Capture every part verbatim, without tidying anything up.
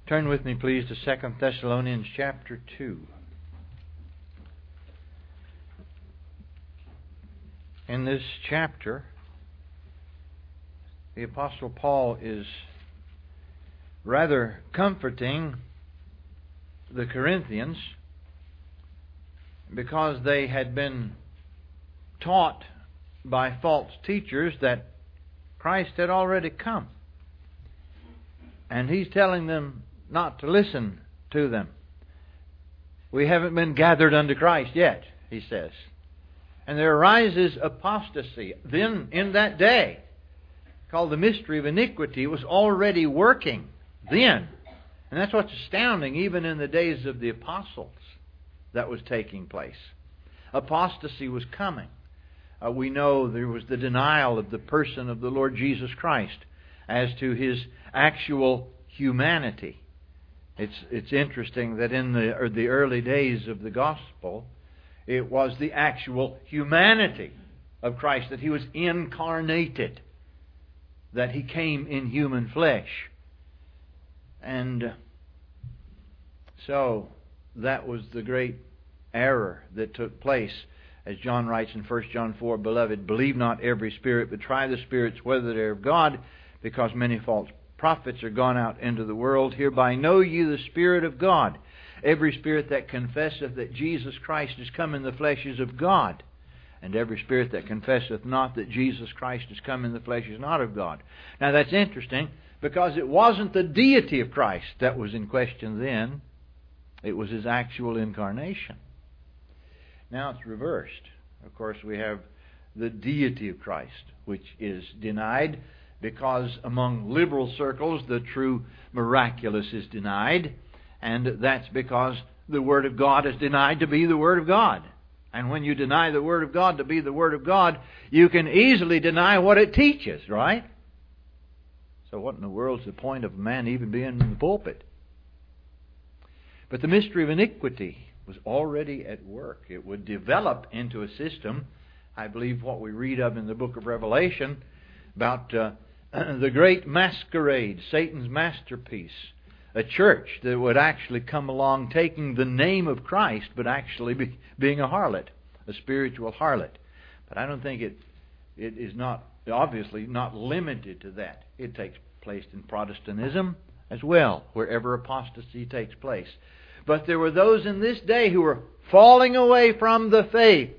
Turn with me, please, to Second Thessalonians chapter two. In this chapter, the Apostle Paul is rather comforting the Corinthians because they had been taught by false teachers that Christ had already come. And he's telling them not to listen to them. We haven't been gathered unto Christ yet, he says. And there arises apostasy. Then, in that day, called the mystery of iniquity, was already working then. And that's what's astounding, even in the days of the apostles, that was taking place. Apostasy was coming. Uh, we know there was the denial of the person of the Lord Jesus Christ as to His actual humanity. It's it's interesting that in the or the early days of the gospel, it was the actual humanity of Christ, that He was incarnated, that He came in human flesh. And so that was the great error that took place. As John writes in First John four, Beloved, believe not every spirit, but try the spirits whether they are of God, because many false prophets are gone out into the world. Hereby know ye the Spirit of God. Every spirit that confesseth that Jesus Christ is come in the flesh is of God. And every spirit that confesseth not that Jesus Christ is come in the flesh is not of God. Now that's interesting, because it wasn't the deity of Christ that was in question then. It was His actual incarnation. Now it's reversed. Of course, we have the deity of Christ, which is denied because among liberal circles the true miraculous is denied. And that's because the Word of God is denied to be the Word of God. And when you deny the Word of God to be the Word of God, you can easily deny what it teaches, right? So what in the world's the point of a man even being in the pulpit? But the mystery of iniquity was already at work. It would develop into a system, I believe what we read of in the book of Revelation, about uh, the great masquerade, Satan's masterpiece. A church that would actually come along taking the name of Christ, but actually be, being a harlot, a spiritual harlot. But I don't think it it is not, obviously not limited to that. It takes place in Protestantism as well, wherever apostasy takes place. But there were those in this day who were falling away from the faith.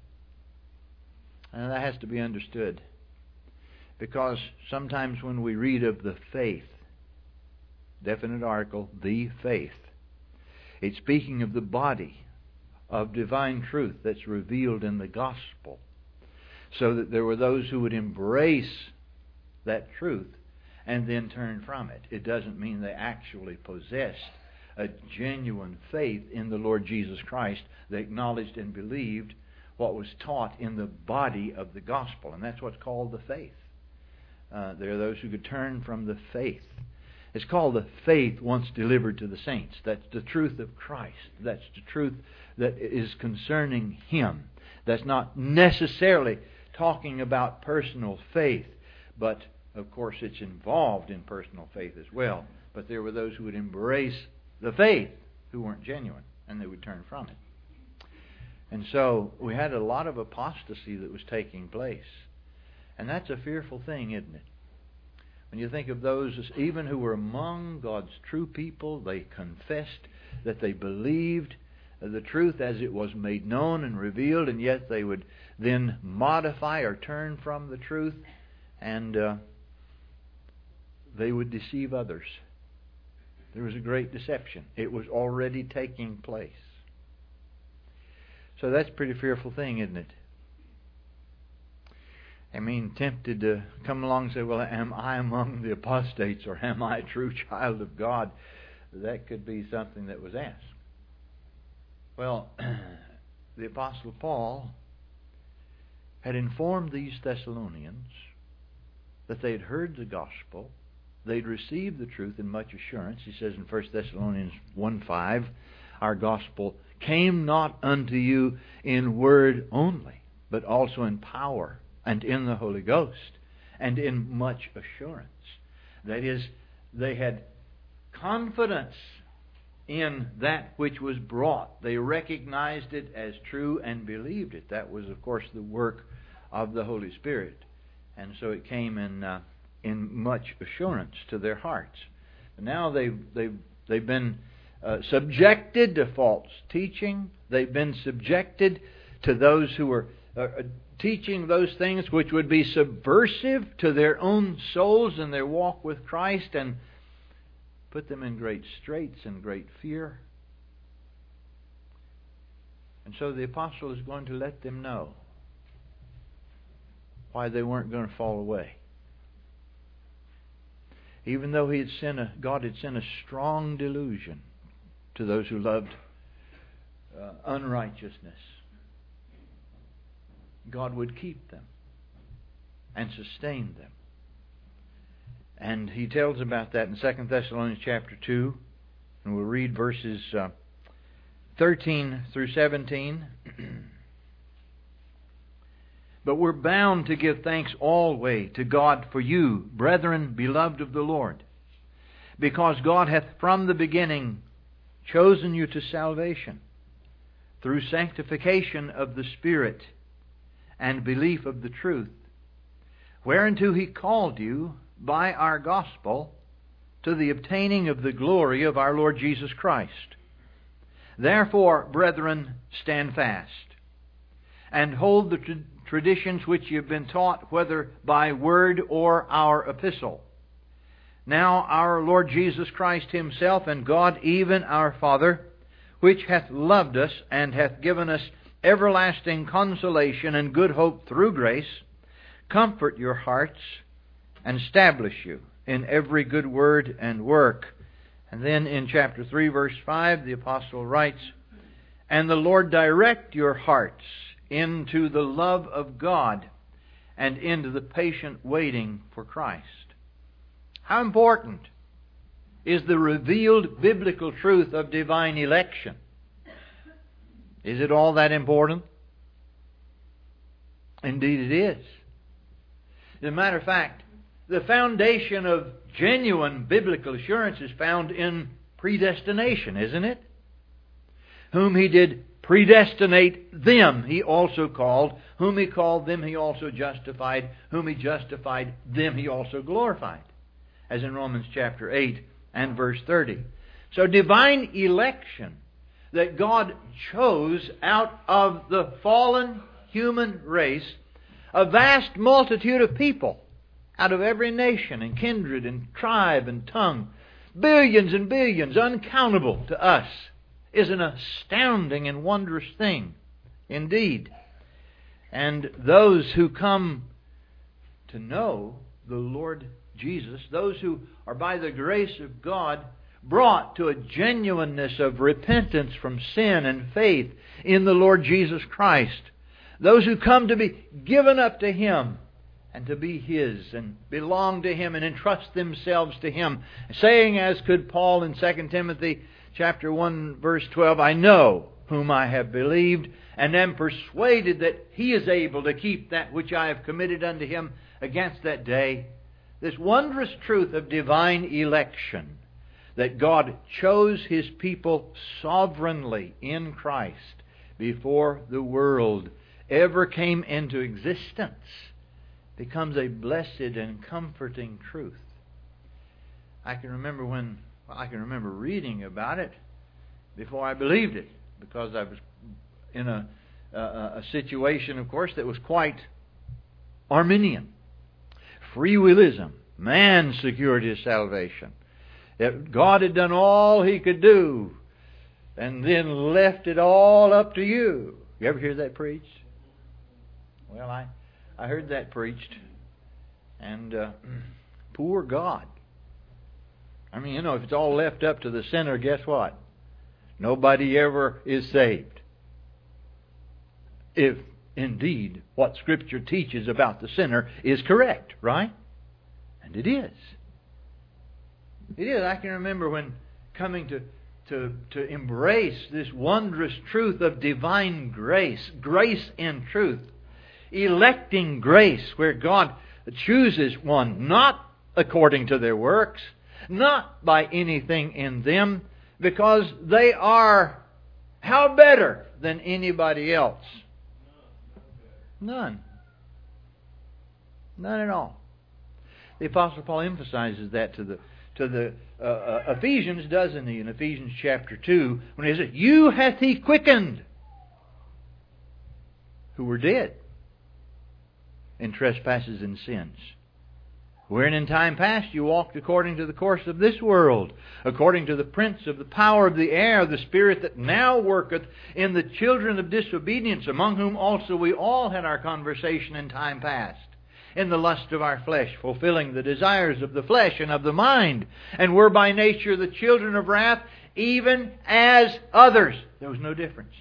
And that has to be understood. Because sometimes when we read of the faith, definite article, the faith, it's speaking of the body of divine truth that's revealed in the gospel. So that there were those who would embrace that truth and then turn from it. It doesn't mean they actually possessed a genuine faith in the Lord Jesus Christ. They acknowledged and believed what was taught in the body of the gospel. And that's what's called the faith. Uh, there are those who could turn from the faith. It's called the faith once delivered to the saints. That's the truth of Christ. That's the truth that is concerning Him. That's not necessarily talking about personal faith, but of course it's involved in personal faith as well. But there were those who would embrace the faith who weren't genuine, and they would turn from it. And so we had a lot of apostasy that was taking place. And that's a fearful thing, isn't it? When you think of those even who were among God's true people, they confessed that they believed the truth as it was made known and revealed, and yet they would then modify or turn from the truth, and uh, they would deceive others. There was a great deception. It was already taking place. So that's a pretty fearful thing, isn't it? I mean, tempted to come along and say, well, am I among the apostates, or am I a true child of God? That could be something that was asked. Well, the Apostle Paul had informed these Thessalonians that they had heard the gospel, they'd received the truth in much assurance. He says in First Thessalonians one five, our gospel came not unto you in word only, but also in power and in the Holy Ghost and in much assurance. That is, they had confidence in that which was brought. They recognized it as true and believed it. That was, of course, the work of the Holy Spirit. And so it came in uh, in much assurance to their hearts. Now they've, they've, they've been uh, subjected to false teaching. They've been subjected to those who were uh, teaching those things which would be subversive to their own souls and their walk with Christ, and put them in great straits and great fear. And so the apostle is going to let them know why they weren't going to fall away. Even though he had sent a, God had sent a strong delusion to those who loved uh, unrighteousness, God would keep them and sustain them. And he tells about that in Second Thessalonians chapter two. And we'll read verses uh, thirteen through seventeen. But we're bound to give thanks always to God for you, brethren, beloved of the Lord, because God hath from the beginning chosen you to salvation, through sanctification of the Spirit and belief of the truth, whereunto He called you by our gospel to the obtaining of the glory of our Lord Jesus Christ. Therefore, brethren, stand fast, and hold the tra- traditions which you have been taught, whether by word or our epistle. Now our Lord Jesus Christ Himself, and God even our Father, which hath loved us and hath given us everlasting consolation and good hope through grace, comfort your hearts and establish you in every good word and work. And then in chapter three, verse five, the apostle writes, and the Lord direct your hearts into the love of God and into the patient waiting for Christ. How important is the revealed biblical truth of divine election? Is it all that important? Indeed it is. As a matter of fact, the foundation of genuine biblical assurance is found in predestination, isn't it? Whom He did predestinate, them He also called. Whom He called, them He also justified. Whom He justified, them He also glorified. As in Romans chapter eight and verse thirty. So divine election, that God chose out of the fallen human race a vast multitude of people, out of every nation and kindred and tribe and tongue, billions and billions, uncountable to us, is an astounding and wondrous thing indeed. And those who come to know the Lord Jesus, those who are by the grace of God brought to a genuineness of repentance from sin and faith in the Lord Jesus Christ, those who come to be given up to Him and to be His and belong to Him and entrust themselves to Him, saying, as could Paul in Second Timothy chapter one verse twelve, I know whom I have believed, and am persuaded that He is able to keep that which I have committed unto Him against that day. This wondrous truth of divine election, that God chose His people sovereignly in Christ before the world ever came into existence, becomes a blessed and comforting truth. I can remember when well, I can remember reading about it before I believed it, because I was in a, a, a situation, of course, that was quite Arminian. Free willism. Man secured his salvation. If God had done all He could do and then left it all up to you. You ever hear that preached? Well, I, I heard that preached. And uh, poor God. I mean, you know, if it's all left up to the sinner, guess what? Nobody ever is saved. If indeed what Scripture teaches about the sinner is correct, right? And it is. It is. I can remember when coming to, to, to embrace this wondrous truth of divine grace, grace in truth, electing grace, where God chooses one not according to their works, not by anything in them, because they are how better than anybody else? None. None at all. The Apostle Paul emphasizes that to the to the uh, uh, Ephesians, doesn't he? In Ephesians chapter two, when he says, "You hath He quickened, who were dead in trespasses and sins, wherein in time past you walked according to the course of this world, according to the prince of the power of the air, the spirit that now worketh in the children of disobedience, among whom also we all had our conversation in time past, in the lust of our flesh, fulfilling the desires of the flesh and of the mind, and were by nature the children of wrath, even as others." There was no difference.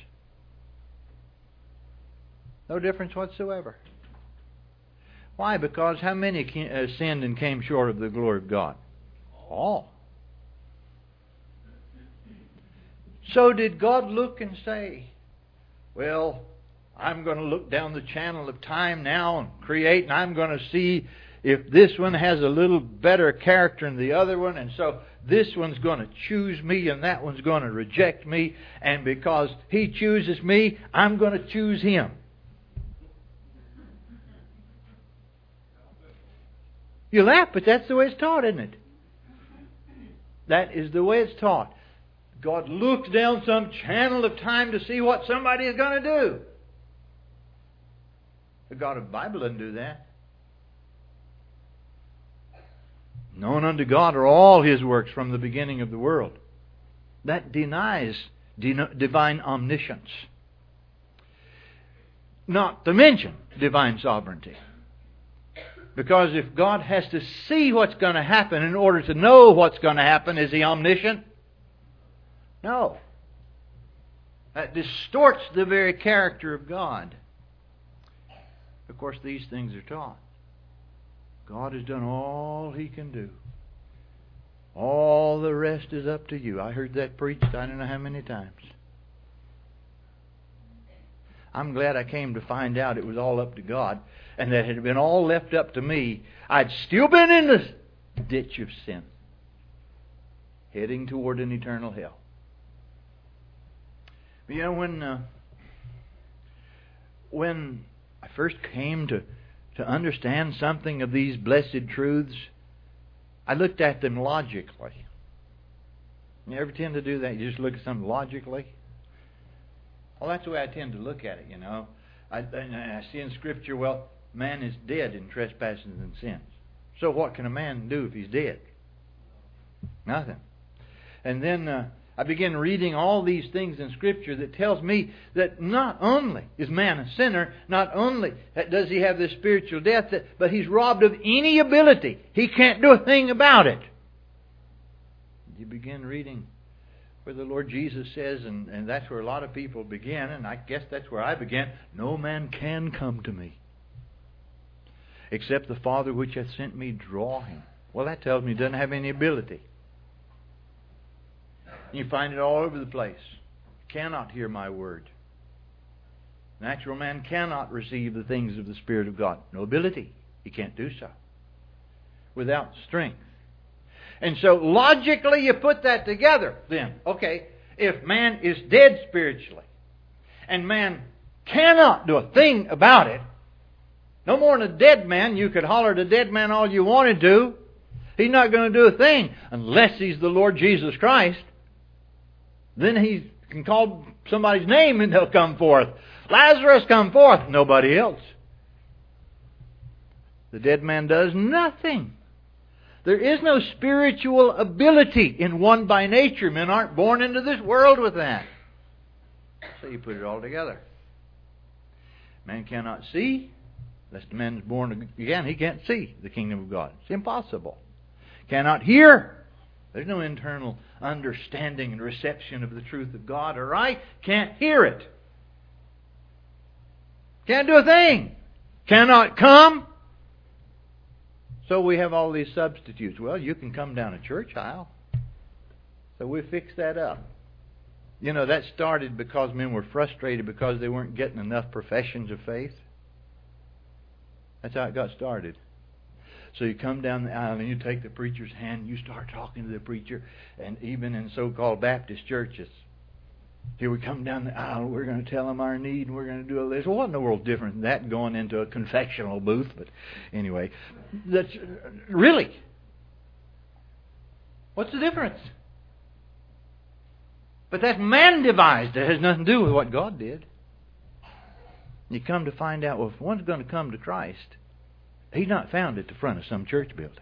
No difference whatsoever. Why? Because how many sinned and came short of the glory of God? All. So did God look and say, well, I'm going to look down the channel of time now and create, and I'm going to see if this one has a little better character than the other one, and so this one's going to choose me and that one's going to reject me, and because he chooses me, I'm going to choose him. You laugh, but that's the way it's taught, isn't it? That is the way it's taught. God looks down some channel of time to see what somebody is going to do. The God of the Bible doesn't do that. Known unto God are all His works from the beginning of the world. That denies divine omniscience. Not to mention divine sovereignty. Because if God has to see what's going to happen in order to know what's going to happen, is He omniscient? No. That distorts the very character of God. Of course, these things are taught. God has done all He can do. All the rest is up to you. I heard that preached I don't know how many times. I'm glad I came to find out it was all up to God, and that it had been all left up to me. I'd still been in the ditch of sin, heading toward an eternal hell. But you know, when uh, when I first came to, to understand something of these blessed truths, I looked at them logically. You ever tend to do that? You just look at something logically? Well, that's the way I tend to look at it, you know. I, I see in Scripture, well, man is dead in trespasses and sins. So what can a man do if he's dead? Nothing. And then uh, I began reading all these things in Scripture that tells me that not only is man a sinner, not only does he have this spiritual death, but he's robbed of any ability. He can't do a thing about it. You begin reading where the Lord Jesus says, and, and that's where a lot of people begin, and I guess that's where I began, no man can come to me except the Father which hath sent me draw him. Well, that tells me he doesn't have any ability. You find it all over the place. Cannot hear my word. Natural man cannot receive the things of the Spirit of God. No ability. He can't do so. Without strength. And so logically you put that together then. Okay, if man is dead spiritually, and man cannot do a thing about it, no more than a dead man, you could holler at a dead man all you wanted to. He's not going to do a thing unless he's the Lord Jesus Christ. Then he can call somebody's name and they'll come forth. Lazarus, come forth. Nobody else. The dead man does nothing. There is no spiritual ability in one by nature. Men aren't born into this world with that. So you put it all together. Man cannot see. Unless the man is born again, he can't see the kingdom of God. It's impossible. Cannot hear. There's no internal understanding and reception of the truth of God, all right? Can't hear it. Can't do a thing. Cannot come. So we have all these substitutes. Well, you can come down a church aisle. So we fixed that up. You know, that started because men were frustrated because they weren't getting enough professions of faith. That's how it got started. So you come down the aisle and you take the preacher's hand and you start talking to the preacher. And even in so-called Baptist churches, here we come down the aisle, we're going to tell them our need and we're going to do all this. Well, what in the world different than that going into a confessional booth? But anyway, that's really, what's the difference? But that's man devised. It has nothing to do with what God did. You come to find out, well, if one's going to come to Christ, he's not found at the front of some church building.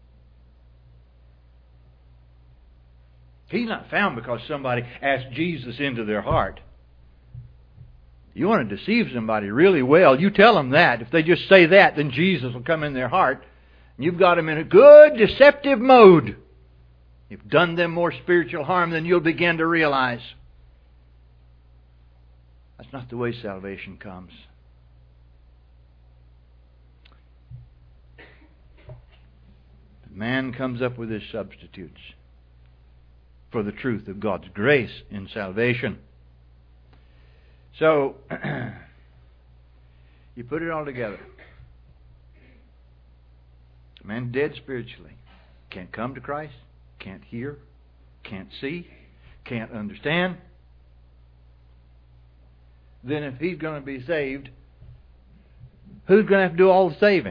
He's not found because somebody asked Jesus into their heart. You want to deceive somebody really well, you tell them that. If they just say that, then Jesus will come in their heart. And you've got them in a good deceptive mode. You've done them more spiritual harm than you'll begin to realize. That's not the way salvation comes. Man comes up with his substitutes for the truth of God's grace in salvation. So, you put it all together. Man dead spiritually. Can't come to Christ. Can't hear. Can't see. Can't understand. Then if he's going to be saved, who's going to have to do all the saving?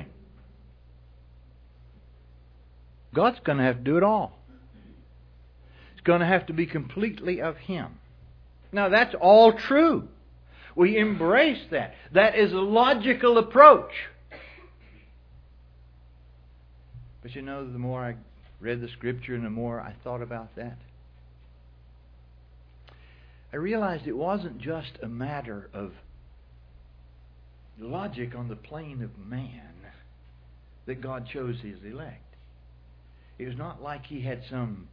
God's going to have to do it all. It's going to have to be completely of Him. Now that's all true. We embrace that. That is a logical approach. But you know, the more I read the Scripture and the more I thought about that, I realized it wasn't just a matter of logic on the plane of man that God chose His elect. It was not like He had some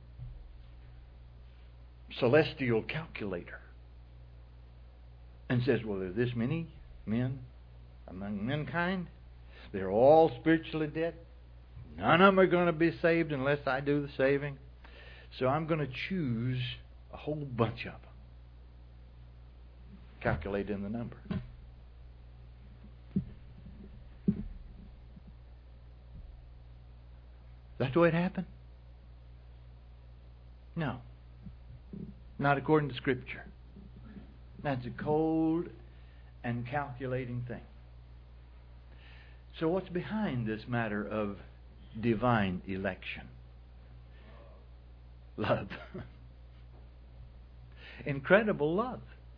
celestial calculator and says, well, there are this many men among mankind. They're all spiritually dead. None of them are going to be saved unless I do the saving. So I'm going to choose a whole bunch of them. Calculate in the number. That's the way it happened? No. Not according to Scripture. That's a cold and calculating thing. So what's behind this matter of divine election? Love. Incredible love.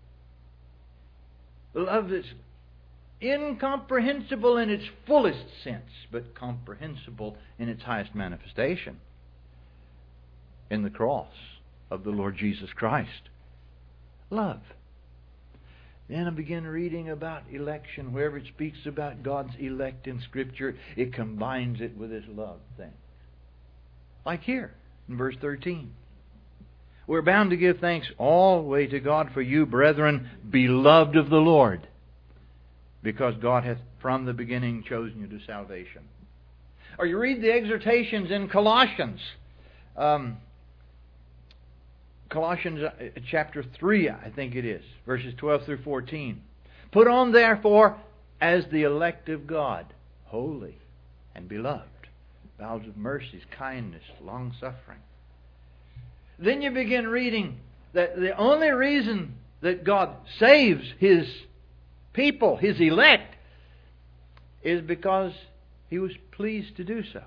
Love that's incomprehensible in its fullest sense, but comprehensible in its highest manifestation in the cross of the Lord Jesus Christ. Love. Then I begin reading about election. Wherever it speaks about God's elect in Scripture, it combines it with this love thing. Like here in verse thirteen. We're bound to give thanks always to God for you, brethren, beloved of the Lord, because God hath from the beginning chosen you to salvation. Or you read the exhortations in Colossians. Um, Colossians chapter three, I think it is, verses twelve through fourteen. Put on therefore as the elect of God, holy and beloved, bowels of mercies, kindness, long-suffering. Then you begin reading that the only reason that God saves His people, His elect, is because He was pleased to do so.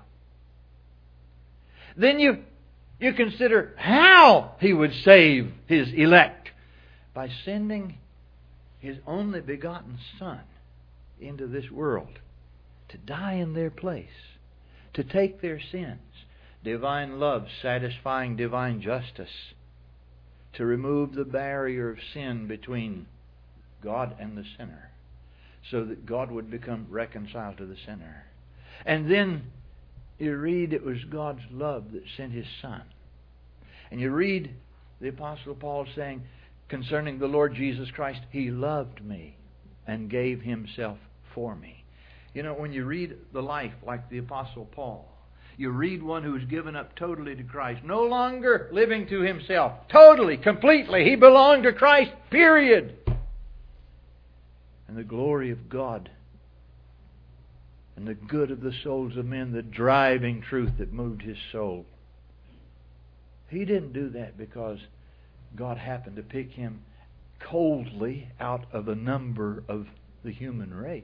Then you you consider how He would save His elect by sending His only begotten Son into this world to die in their place, to take their sins. Divine love satisfying divine justice, to remove the barrier of sin between God and the sinner, so that God would become reconciled to the sinner. And then you read it was God's love that sent His Son. And you read the Apostle Paul saying concerning the Lord Jesus Christ, He loved me and gave Himself for me. You know, when you read the life like the Apostle Paul, you read one who's given up totally to Christ, no longer living to himself, totally, completely. He belonged to Christ, period. And the glory of God and the good of the souls of men, the driving truth that moved His soul. He didn't do that because God happened to pick Him coldly out of a number of the human race.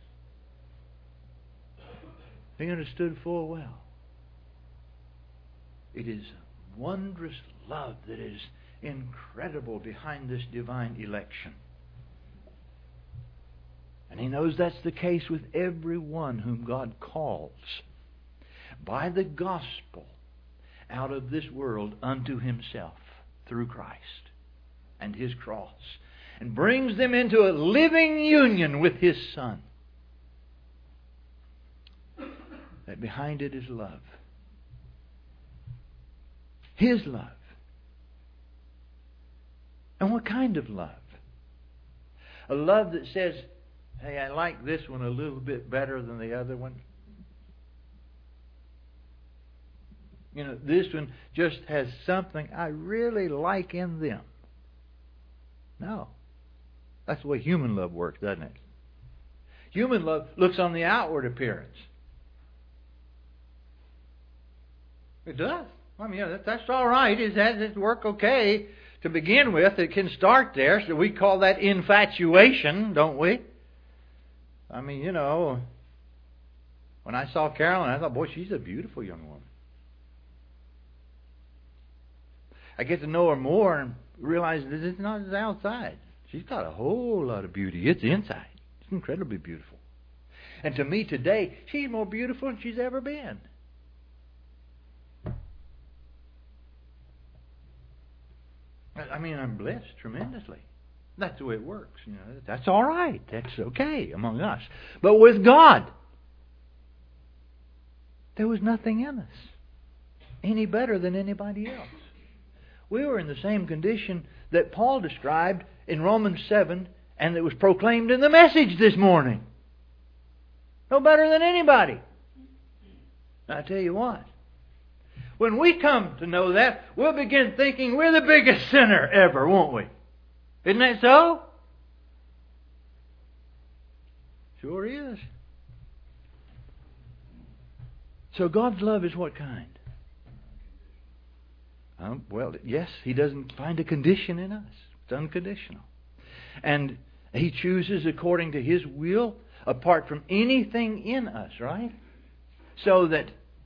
He understood full well. It is wondrous love that is incredible behind this divine election. And He knows that's the case with everyone whom God calls by the gospel out of this world unto Himself through Christ and His cross, and brings them into a living union with His Son. That behind it is love. His love. And what kind of love? A love that says, hey, I like this one a little bit better than the other one. You know, this one just has something I really like in them. No. That's the way human love works, doesn't it? Human love looks on the outward appearance. It does. I mean, yeah, that, that's all right. It has it work okay to begin with. It can start there. So we call that infatuation, don't we? I mean, you know, when I saw Carolyn, I thought, boy, she's a beautiful young woman. I get to know her more and realize that it's not the outside. She's got a whole lot of beauty. It's inside. It's incredibly beautiful. And to me today, she's more beautiful than she's ever been. I mean, I'm blessed tremendously. That's the way it works. You know, that's all right. That's okay among us. But with God, there was nothing in us any better than anybody else. We were in the same condition that Paul described in Romans seven, and that was proclaimed in the message this morning. No better than anybody. Now, I tell you what. When we come to know that, we'll begin thinking we're the biggest sinner ever, won't we? Isn't that so? Sure is. So God's love is what kind? Um, well, yes, He doesn't find a condition in us. It's unconditional. And He chooses according to His will, apart from anything in us, right? So that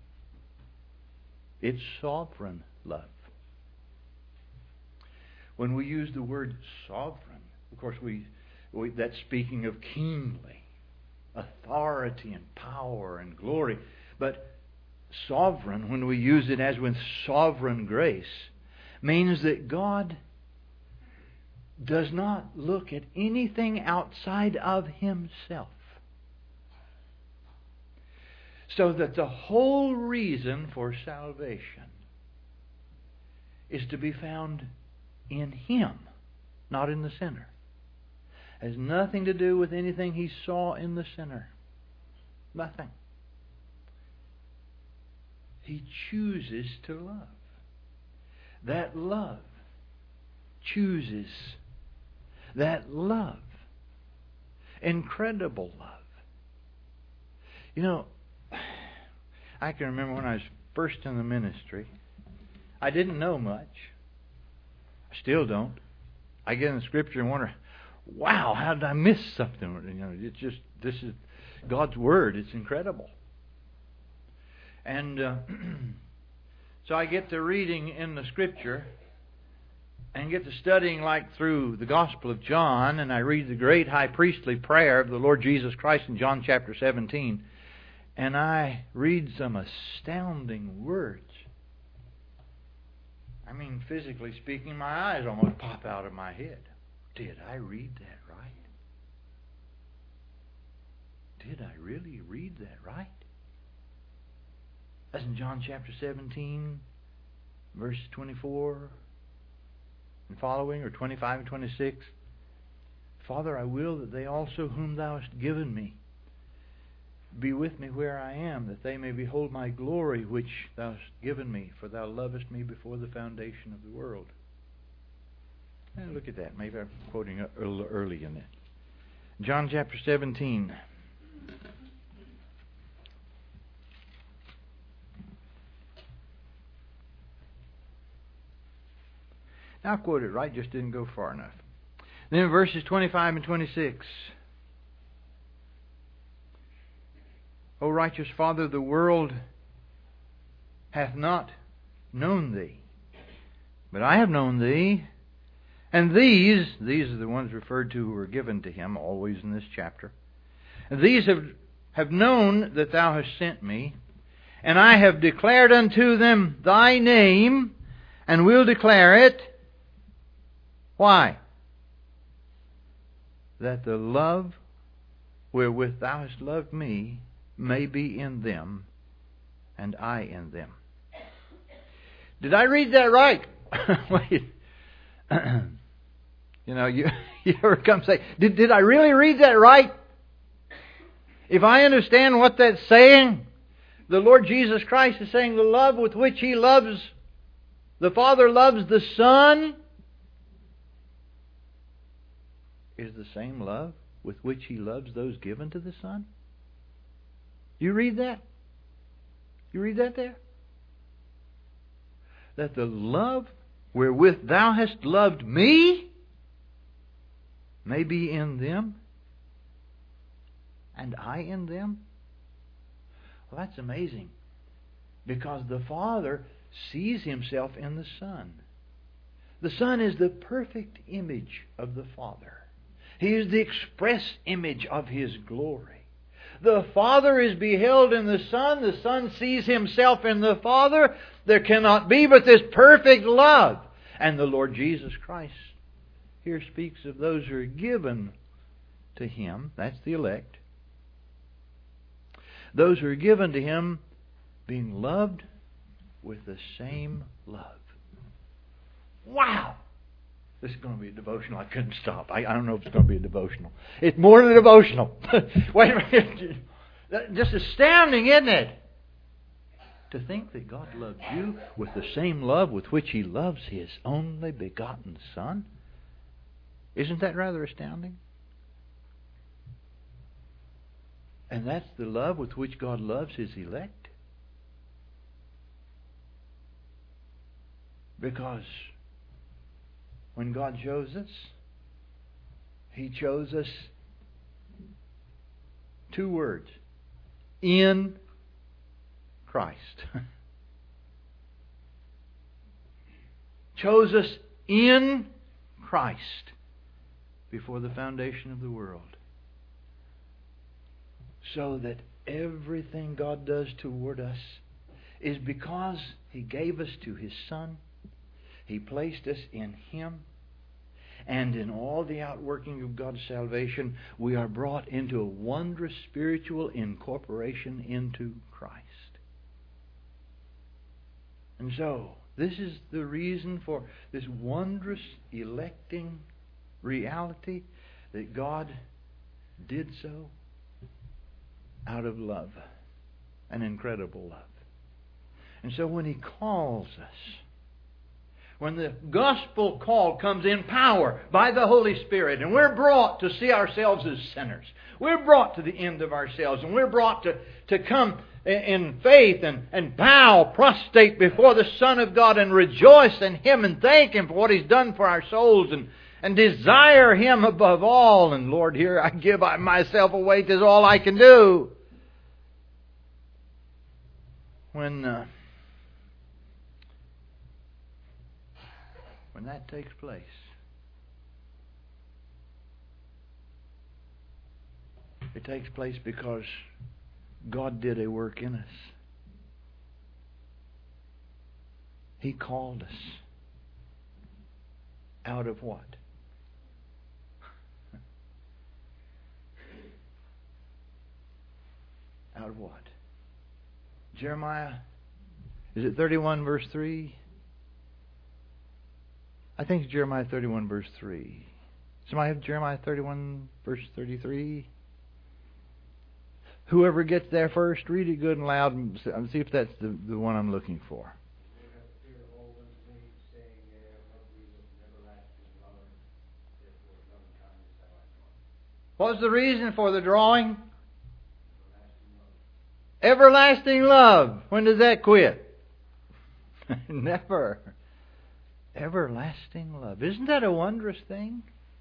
it's sovereign love. When we use the word sovereign, of course, we, we that's speaking of kingly, authority and power and glory. But sovereign, when we use it as with sovereign grace, means that God does not look at anything outside of Himself. So that the whole reason for salvation is to be found in Him, not in the sinner. It has nothing to do with anything He saw in the sinner. Nothing. He chooses to love. That love chooses. That love. Incredible love. You know, I can remember when I was first in the ministry, I didn't know much. I still don't. I get in the Scripture and wonder, wow, how did I miss something? You know, it's just, this is God's Word. It's incredible. And uh, so I get to reading in the Scripture and get to studying like through the Gospel of John, and I read the great high priestly prayer of the Lord Jesus Christ in John chapter seventeen. And I read some astounding words. I mean, physically speaking, my eyes almost pop out of my head. Did I read that right? Did I really read that right? That's in John chapter seventeen, verse twenty-four and following, or twenty-five and twenty-six. Father, I will that they also whom Thou hast given me be with me where I am, that they may behold my glory which Thou hast given me, for Thou lovest me before the foundation of the world. Now look at that. Maybe I'm quoting a little early in it. John chapter seventeen. I quoted it right, just didn't go far enough. Then verses twenty-five and twenty-six. O righteous Father, the world hath not known Thee, but I have known Thee. And these, these are the ones referred to who are given to Him, always in this chapter. And these have, have known that Thou hast sent me, and I have declared unto them Thy name, and will declare it. Why? That the love wherewith Thou hast loved me may be in them, and I in them. Did I read that right? Wait. You know, you, you ever come say, did, did I really read that right? If I understand what that's saying, the Lord Jesus Christ is saying the love with which He loves, the Father loves the Son, is the same love with which He loves those given to the Son. You read that? You read that there? That the love wherewith Thou hast loved me may be in them, and I in them. Well, that's amazing, because the Father sees Himself in the Son. The Son is the perfect image of the Father. He is the express image of His glory. The Father is beheld in the Son. The Son sees Himself in the Father. There cannot be but this perfect love. And the Lord Jesus Christ here speaks of those who are given to Him. That's the elect. Those who are given to Him being loved with the same love. Wow! This is going to be a devotional. I couldn't stop. I, I don't know if it's going to be a devotional. It's more than a devotional. Wait a minute. Just astounding, isn't it? To think that God loves you with the same love with which He loves His only begotten Son. Isn't that rather astounding? And that's the love with which God loves His elect. Because when God chose us, He chose us, two words, in Christ. Chose us in Christ before the foundation of the world. So that everything God does toward us is because He gave us to His Son. He placed us in Him. And in all the outworking of God's salvation, we are brought into a wondrous spiritual incorporation into Christ. And so, this is the reason for this wondrous electing reality, that God did so out of love, an incredible love. And so when He calls us, when the gospel call comes in power by the Holy Spirit, and we're brought to see ourselves as sinners, we're brought to the end of ourselves, and we're brought to, to come in faith and, and bow, prostrate before the Son of God and rejoice in Him and thank Him for what He's done for our souls, and, and desire Him above all. And Lord, here I give myself away. 'Tis all I can do. When uh, when that takes place, it takes place because God did a work in us. He called us out of what? Out of what? Jeremiah, is it thirty-one verse three? I think it's Jeremiah thirty-one verse three. Somebody have Jeremiah thirty-one verse thirty-three? Whoever gets there first, read it good and loud and see if that's the, the one I'm looking for. What was the reason for the drawing? Everlasting love. When does that quit? Never. Everlasting love. Isn't that a wondrous thing?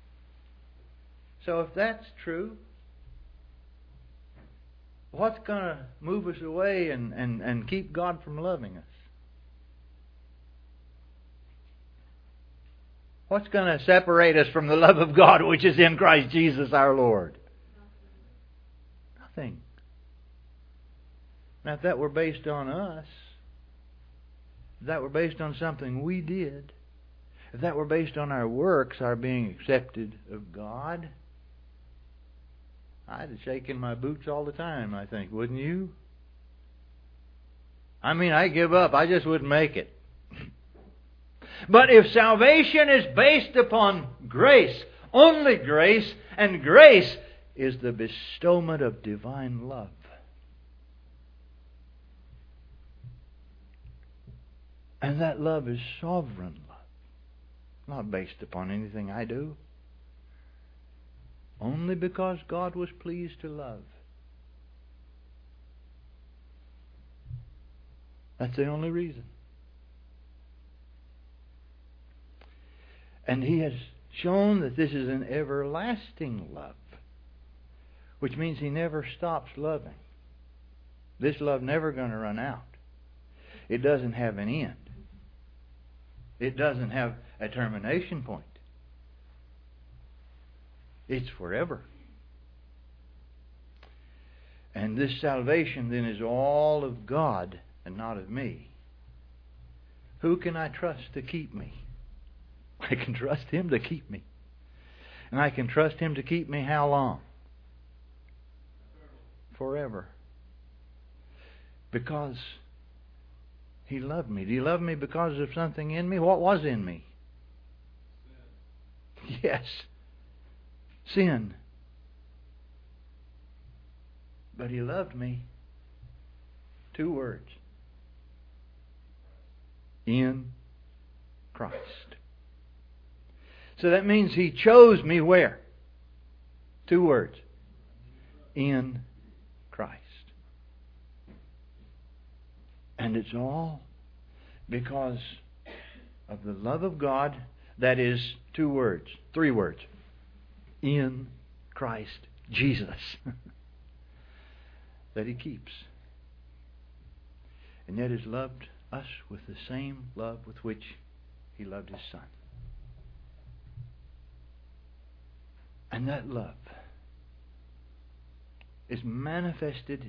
So if that's true, what's going to move us away and, and, and keep God from loving us? What's going to separate us from the love of God which is in Christ Jesus our Lord? Nothing. Now if that were based on us, if that were based on something we did, if that were based on our works, our being accepted of God, I'd have shaken my boots all the time, I think, wouldn't you? I mean, I give up. I just wouldn't make it. But if salvation is based upon grace, only grace, and grace is the bestowment of divine love, and that love is sovereign love, not based upon anything I do, only because God was pleased to love. That's the only reason. And He has shown that this is an everlasting love, which means He never stops loving. This love never going to run out. It doesn't have an end. It doesn't have a termination point. It's forever. And this salvation then is all of God and not of me. Who can I trust to keep me? I can trust Him to keep me. And I can trust Him to keep me how long? Forever. Because He loved me. Do you love me because of something in me? What was in me? Sin. Yes. Sin. But He loved me. Two words. In Christ. So that means He chose me where? Two words. In Christ. And it's all because of the love of God that is two words, three words. In Christ Jesus. That He keeps. And yet has loved us with the same love with which He loved His Son. And that love is manifested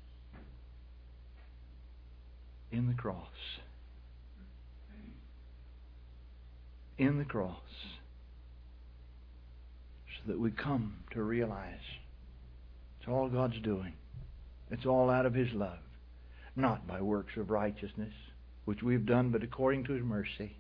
in the cross. In the cross. So that we come to realize it's all God's doing. It's all out of His love. Not by works of righteousness, which we've done, but according to His mercy.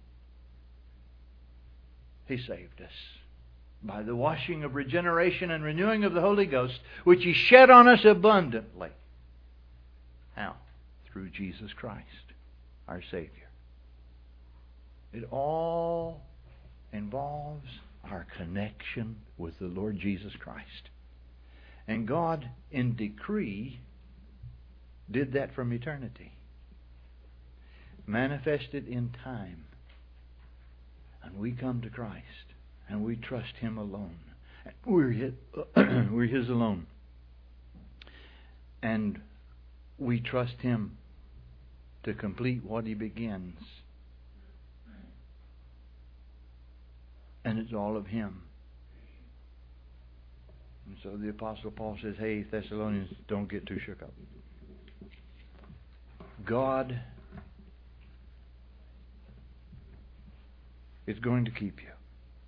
He saved us by the washing of regeneration and renewing of the Holy Ghost, which He shed on us abundantly. How? Through Jesus Christ, our Savior. It all involves our connection with the Lord Jesus Christ. And God, in decree, did that from eternity. Manifested in time. And we come to Christ. And we trust Him alone. We're His, we're His alone. And we trust Him to complete what He begins. And it's all of Him. And so the Apostle Paul says, hey, Thessalonians, don't get too shook up. God is going to keep you.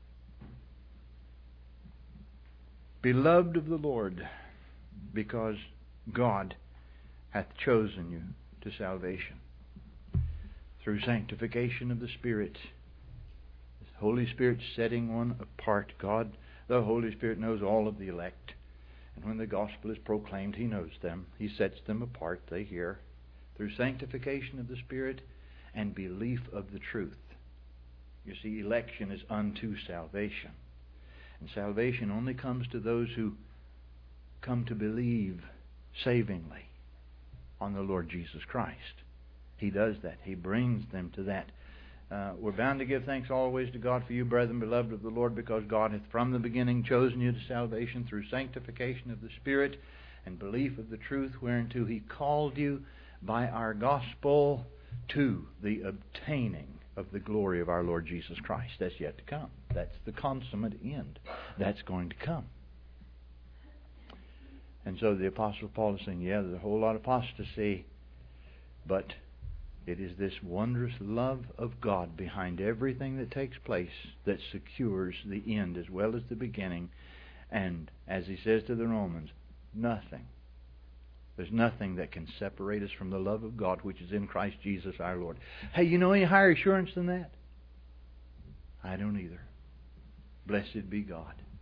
Beloved of the Lord, because God hath chosen you to salvation through sanctification of the Spirit. The Holy Spirit setting one apart. God, the Holy Spirit, knows all of the elect. And when the gospel is proclaimed, He knows them. He sets them apart. They hear. Through sanctification of the Spirit and belief of the truth. You see, election is unto salvation. And salvation only comes to those who come to believe savingly on the Lord Jesus Christ. He does that. He brings them to that Uh, we're bound to give thanks always to God for you, brethren, beloved of the Lord, because God hath from the beginning chosen you to salvation through sanctification of the Spirit and belief of the truth, whereunto He called you by our gospel to the obtaining of the glory of our Lord Jesus Christ. That's yet to come. That's the consummate end. That's going to come. And so the Apostle Paul is saying, yeah, there's a whole lot of apostasy, but it is this wondrous love of God behind everything that takes place that secures the end as well as the beginning. And as he says to the Romans, nothing, there's nothing that can separate us from the love of God which is in Christ Jesus our Lord. Hey, you know any higher assurance than that? I don't either. Blessed be God.